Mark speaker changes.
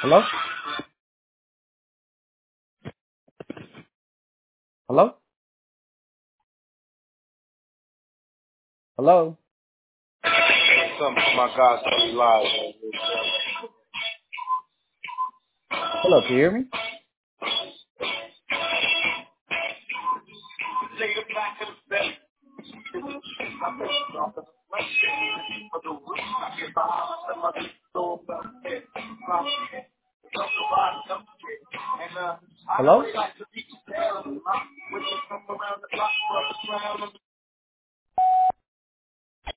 Speaker 1: Hello? Hello? Hello?
Speaker 2: Something for my God, something live.
Speaker 1: Hello, can you hear me? Hello?